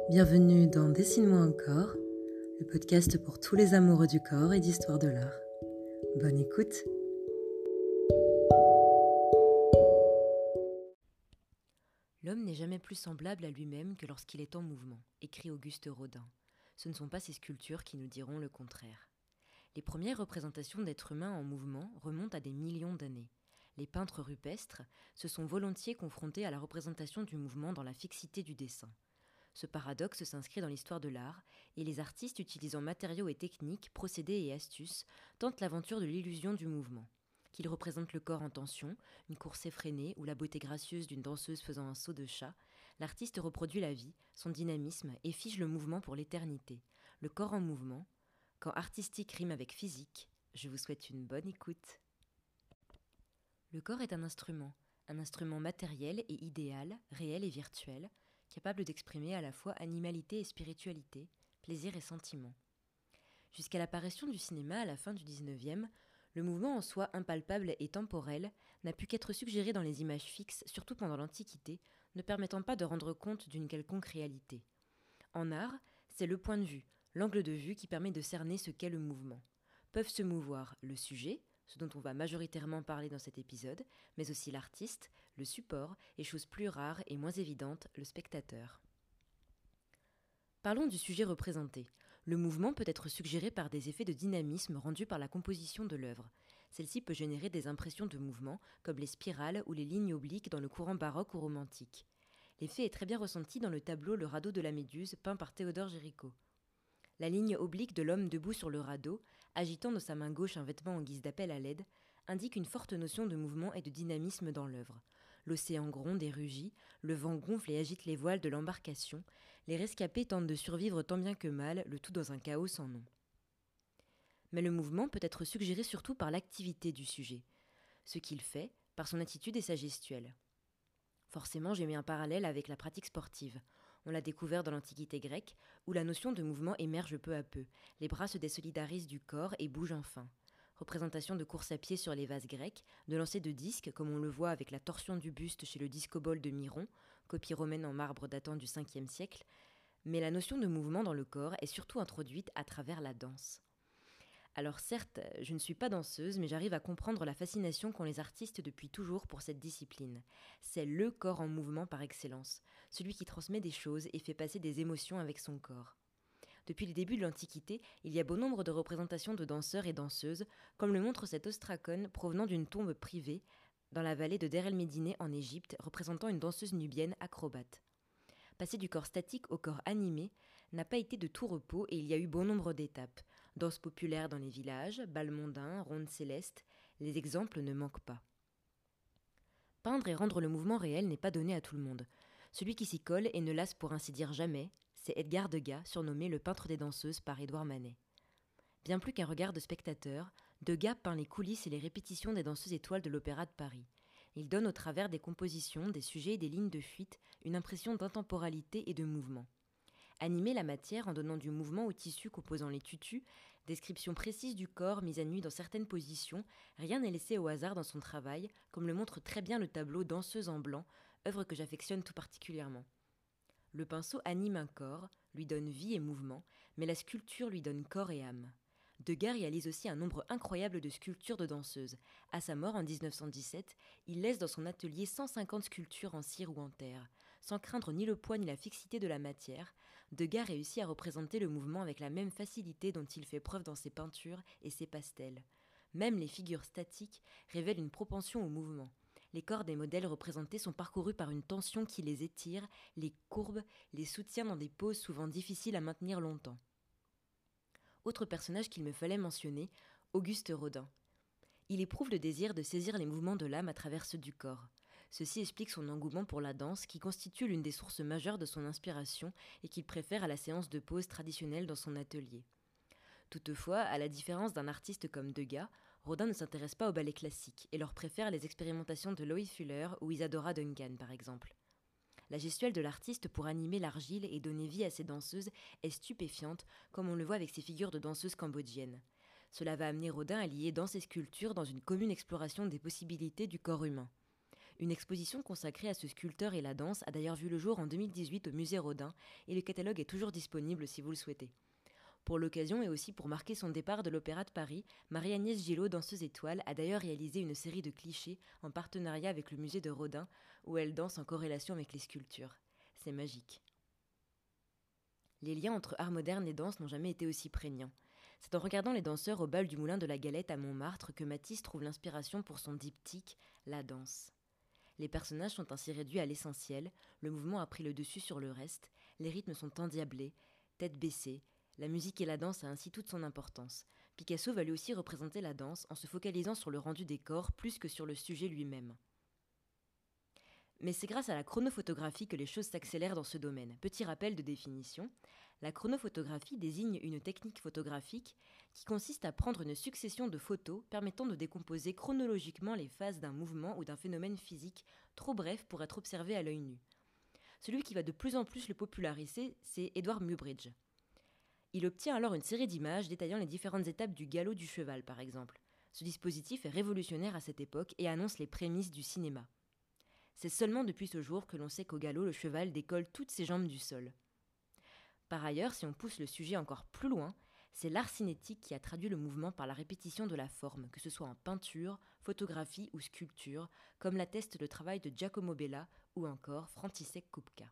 Bienvenue dans Dessine-moi un corps, le podcast pour tous les amoureux du corps et d'histoire de l'art. Bonne écoute. L'homme n'est jamais plus semblable à lui-même que lorsqu'il est en mouvement, écrit Auguste Rodin. Ce ne sont pas ces sculptures qui nous diront le contraire. Les premières représentations d'êtres humains en mouvement remontent à des millions d'années. Les peintres rupestres se sont volontiers confrontés à la représentation du mouvement dans la fixité du dessin. Ce paradoxe s'inscrit dans l'histoire de l'art, et les artistes utilisant matériaux et techniques, procédés et astuces, tentent l'aventure de l'illusion du mouvement. Qu'ils représentent le corps en tension, une course effrénée ou la beauté gracieuse d'une danseuse faisant un saut de chat, l'artiste reproduit la vie, son dynamisme et fige le mouvement pour l'éternité. Le corps en mouvement, quand artistique rime avec physique, je vous souhaite une bonne écoute. Le corps est un instrument matériel et idéal, réel et virtuel, capable d'exprimer à la fois animalité et spiritualité, plaisir et sentiment. Jusqu'à l'apparition du cinéma à la fin du XIXe, le mouvement en soi impalpable et temporel n'a pu qu'être suggéré dans les images fixes, surtout pendant l'Antiquité, ne permettant pas de rendre compte d'une quelconque réalité. En art, c'est le point de vue, l'angle de vue qui permet de cerner ce qu'est le mouvement. Peuvent se mouvoir le sujet, ce dont on va majoritairement parler dans cet épisode, mais aussi l'artiste, le support et, chose plus rare et moins évidente, le spectateur. Parlons du sujet représenté. Le mouvement peut être suggéré par des effets de dynamisme rendus par la composition de l'œuvre. Celle-ci peut générer des impressions de mouvement, comme les spirales ou les lignes obliques dans le courant baroque ou romantique. L'effet est très bien ressenti dans le tableau Le radeau de la Méduse, peint par Théodore Géricault. La ligne oblique de l'homme debout sur le radeau, agitant de sa main gauche un vêtement en guise d'appel à l'aide, indique une forte notion de mouvement et de dynamisme dans l'œuvre. L'océan gronde et rugit, le vent gonfle et agite les voiles de l'embarcation, les rescapés tentent de survivre tant bien que mal, le tout dans un chaos sans nom. Mais le mouvement peut être suggéré surtout par l'activité du sujet, ce qu'il fait par son attitude et sa gestuelle. Forcément, j'ai mis un parallèle avec la pratique sportive. On l'a découvert dans l'Antiquité grecque, où la notion de mouvement émerge peu à peu. Les bras se désolidarisent du corps et bougent enfin. Représentation de course à pied sur les vases grecs, de lancer de disques, comme on le voit avec la torsion du buste chez le discobole de Myron, copie romaine en marbre datant du 5e siècle. Mais la notion de mouvement dans le corps est surtout introduite à travers la danse. Alors certes, je ne suis pas danseuse, mais j'arrive à comprendre la fascination qu'ont les artistes depuis toujours pour cette discipline. C'est le corps en mouvement par excellence, celui qui transmet des choses et fait passer des émotions avec son corps. Depuis les débuts de l'Antiquité, il y a bon nombre de représentations de danseurs et danseuses, comme le montre cet ostracon provenant d'une tombe privée dans la vallée de Der el-Médine en Égypte, représentant une danseuse nubienne acrobate. Passer du corps statique au corps animé n'a pas été de tout repos et il y a eu bon nombre d'étapes. Danse populaire dans les villages, bal mondain, ronde céleste, les exemples ne manquent pas. Peindre et rendre le mouvement réel n'est pas donné à tout le monde. Celui qui s'y colle et ne lasse pour ainsi dire jamais, c'est Edgar Degas, surnommé le peintre des danseuses par Édouard Manet. Bien plus qu'un regard de spectateur, Degas peint les coulisses et les répétitions des danseuses étoiles de l'Opéra de Paris. Il donne au travers des compositions, des sujets et des lignes de fuite une impression d'intemporalité et de mouvement. Animer la matière en donnant du mouvement aux tissus composant les tutus, description précise du corps mise à nu dans certaines positions, rien n'est laissé au hasard dans son travail, comme le montre très bien le tableau Danseuse en blanc, œuvre que j'affectionne tout particulièrement. Le pinceau anime un corps, lui donne vie et mouvement, mais la sculpture lui donne corps et âme. Degas réalise aussi un nombre incroyable de sculptures de danseuses. À sa mort en 1917, il laisse dans son atelier 150 sculptures en cire ou en terre. Sans craindre ni le poids ni la fixité de la matière, Degas réussit à représenter le mouvement avec la même facilité dont il fait preuve dans ses peintures et ses pastels. Même les figures statiques révèlent une propension au mouvement. Les corps des modèles représentés sont parcourus par une tension qui les étire, les courbe, les soutient dans des poses souvent difficiles à maintenir longtemps. Autre personnage qu'il me fallait mentionner, Auguste Rodin. Il éprouve le désir de saisir les mouvements de l'âme à travers ceux du corps. Ceci explique son engouement pour la danse, qui constitue l'une des sources majeures de son inspiration et qu'il préfère à la séance de pose traditionnelle dans son atelier. Toutefois, à la différence d'un artiste comme Degas, Rodin ne s'intéresse pas au ballet classique et leur préfère les expérimentations de Lois Fuller ou Isadora Duncan par exemple. La gestuelle de l'artiste pour animer l'argile et donner vie à ses danseuses est stupéfiante, comme on le voit avec ses figures de danseuses cambodgiennes. Cela va amener Rodin à lier danse et sculpture dans une commune exploration des possibilités du corps humain. Une exposition consacrée à ce sculpteur et la danse a d'ailleurs vu le jour en 2018 au musée Rodin et le catalogue est toujours disponible si vous le souhaitez. Pour l'occasion et aussi pour marquer son départ de l'Opéra de Paris, Marie-Agnès Gillot, danseuse étoile, a d'ailleurs réalisé une série de clichés en partenariat avec le musée de Rodin où elle danse en corrélation avec les sculptures. C'est magique. Les liens entre art moderne et danse n'ont jamais été aussi prégnants. C'est en regardant les danseurs au bal du Moulin de la Galette à Montmartre que Matisse trouve l'inspiration pour son diptyque « La danse ». Les personnages sont ainsi réduits à l'essentiel, le mouvement a pris le dessus sur le reste, les rythmes sont endiablés, tête baissée, la musique et la danse a ainsi toute son importance. Picasso va lui aussi représenter la danse en se focalisant sur le rendu des corps plus que sur le sujet lui-même. Mais c'est grâce à la chronophotographie que les choses s'accélèrent dans ce domaine. Petit rappel de définition, la chronophotographie désigne une technique photographique qui consiste à prendre une succession de photos permettant de décomposer chronologiquement les phases d'un mouvement ou d'un phénomène physique trop bref pour être observé à l'œil nu. Celui qui va de plus en plus le populariser, c'est Edward Muybridge. Il obtient alors une série d'images détaillant les différentes étapes du galop du cheval, par exemple. Ce dispositif est révolutionnaire à cette époque et annonce les prémices du cinéma. C'est seulement depuis ce jour que l'on sait qu'au galop, le cheval décolle toutes ses jambes du sol. Par ailleurs, si on pousse le sujet encore plus loin, c'est l'art cinétique qui a traduit le mouvement par la répétition de la forme, que ce soit en peinture, photographie ou sculpture, comme l'atteste le travail de Giacomo Bella ou encore František Kupka.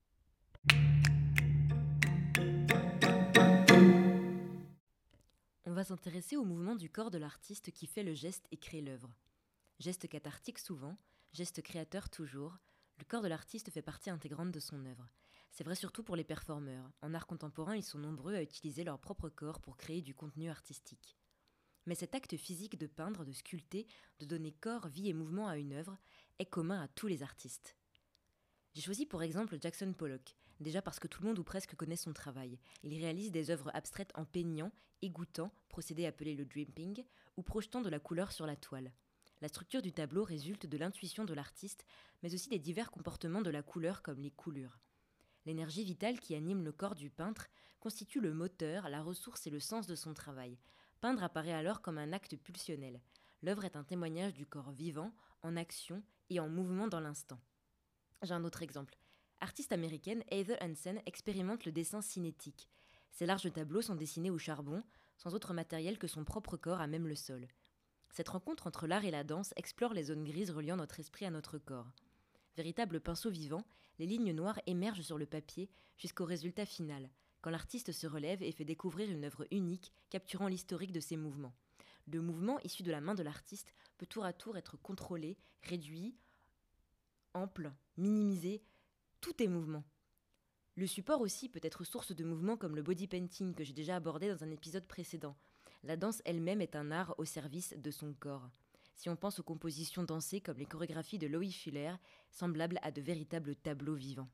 On va s'intéresser au mouvement du corps de l'artiste qui fait le geste et crée l'œuvre. Geste cathartique souvent, geste créateur toujours, le corps de l'artiste fait partie intégrante de son œuvre. C'est vrai surtout pour les performeurs. En art contemporain, ils sont nombreux à utiliser leur propre corps pour créer du contenu artistique. Mais cet acte physique de peindre, de sculpter, de donner corps, vie et mouvement à une œuvre est commun à tous les artistes. J'ai choisi pour exemple Jackson Pollock, déjà parce que tout le monde ou presque connaît son travail. Il réalise des œuvres abstraites en peignant, égouttant, procédé appelé le dripping, ou projetant de la couleur sur la toile. La structure du tableau résulte de l'intuition de l'artiste, mais aussi des divers comportements de la couleur comme les coulures. L'énergie vitale qui anime le corps du peintre constitue le moteur, la ressource et le sens de son travail. Peindre apparaît alors comme un acte pulsionnel. L'œuvre est un témoignage du corps vivant, en action et en mouvement dans l'instant. J'ai un autre exemple. Artiste américaine, Heather Hansen expérimente le dessin cinétique. Ses larges tableaux sont dessinés au charbon, sans autre matériel que son propre corps à même le sol. Cette rencontre entre l'art et la danse explore les zones grises reliant notre esprit à notre corps. Véritable pinceau vivant, les lignes noires émergent sur le papier jusqu'au résultat final, quand l'artiste se relève et fait découvrir une œuvre unique, capturant l'historique de ses mouvements. Le mouvement issu de la main de l'artiste peut tour à tour être contrôlé, réduit, ample, minimisé, tout est mouvement. Le support aussi peut être source de mouvements comme le body painting que j'ai déjà abordé dans un épisode précédent. La danse elle-même est un art au service de son corps. Si on pense aux compositions dansées comme les chorégraphies de Loïc Fuller, semblables à de véritables tableaux vivants.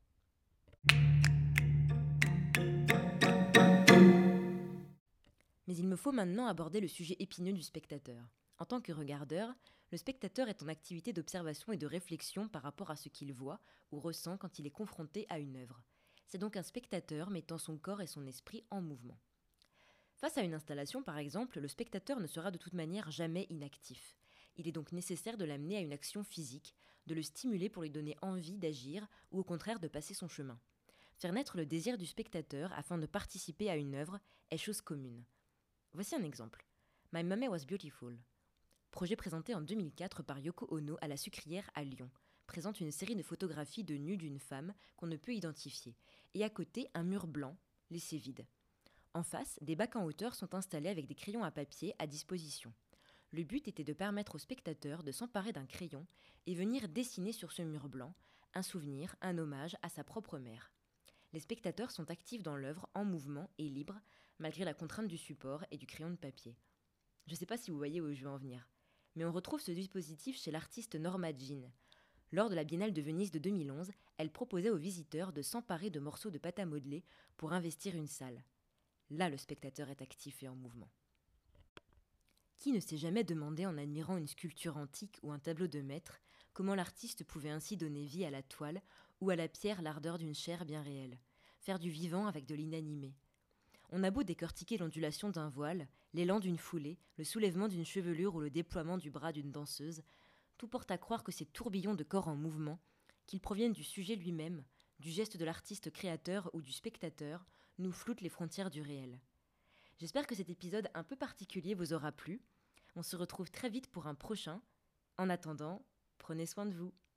Mais il me faut maintenant aborder le sujet épineux du spectateur. En tant que regardeur, le spectateur est en activité d'observation et de réflexion par rapport à ce qu'il voit ou ressent quand il est confronté à une œuvre. C'est donc un spectateur mettant son corps et son esprit en mouvement. Face à une installation, par exemple, le spectateur ne sera de toute manière jamais inactif. Il est donc nécessaire de l'amener à une action physique, de le stimuler pour lui donner envie d'agir ou au contraire de passer son chemin. Faire naître le désir du spectateur afin de participer à une œuvre est chose commune. Voici un exemple. My Mummy Was Beautiful. Projet présenté en 2004 par Yoko Ono à la Sucrière à Lyon, présente une série de photographies de nus d'une femme qu'on ne peut identifier, et à côté un mur blanc, laissé vide. En face, des bacs en hauteur sont installés avec des crayons à papier à disposition. Le but était de permettre au spectateur de s'emparer d'un crayon et venir dessiner sur ce mur blanc un souvenir, un hommage à sa propre mère. Les spectateurs sont actifs dans l'œuvre, en mouvement et libres, malgré la contrainte du support et du crayon de papier. Je ne sais pas si vous voyez où je veux en venir, mais on retrouve ce dispositif chez l'artiste Norma Jean. Lors de la Biennale de Venise de 2011, elle proposait aux visiteurs de s'emparer de morceaux de pâte à modeler pour investir une salle. Là, le spectateur est actif et en mouvement. Qui ne s'est jamais demandé en admirant une sculpture antique ou un tableau de maître comment l'artiste pouvait ainsi donner vie à la toile ou à la pierre l'ardeur d'une chair bien réelle, faire du vivant avec de l'inanimé. On a beau décortiquer l'ondulation d'un voile, l'élan d'une foulée, le soulèvement d'une chevelure ou le déploiement du bras d'une danseuse, tout porte à croire que ces tourbillons de corps en mouvement, qu'ils proviennent du sujet lui-même, du geste de l'artiste créateur ou du spectateur, nous floutent les frontières du réel. J'espère que cet épisode un peu particulier vous aura plu. On se retrouve très vite pour un prochain. En attendant, prenez soin de vous.